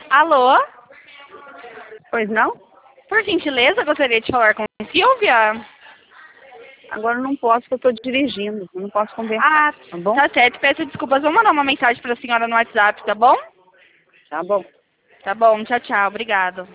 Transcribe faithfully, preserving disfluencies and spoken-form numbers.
Alô? Pois não? Por gentileza, gostaria de falar com a Silvia? Agora eu não posso, porque eu estou dirigindo. Eu não posso conversar, Ah, tá bom? tá certo. Peço desculpas. Vou mandar uma mensagem para a senhora no WhatsApp, tá bom? Tá bom. Tá bom. Tchau, tchau. Obrigado.